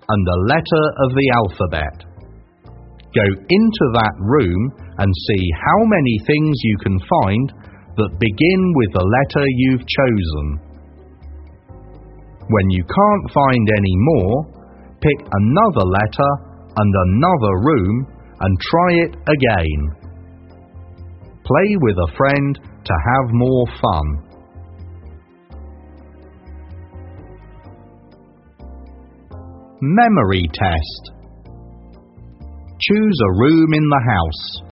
and a letter of the alphabet. Go into that room and see how many things you can find that begin with the letter you've chosen. When you can't find any more, pick another letter and another room and try it again. Play with a friend to have more fun. Memory test. Choose a room in the house.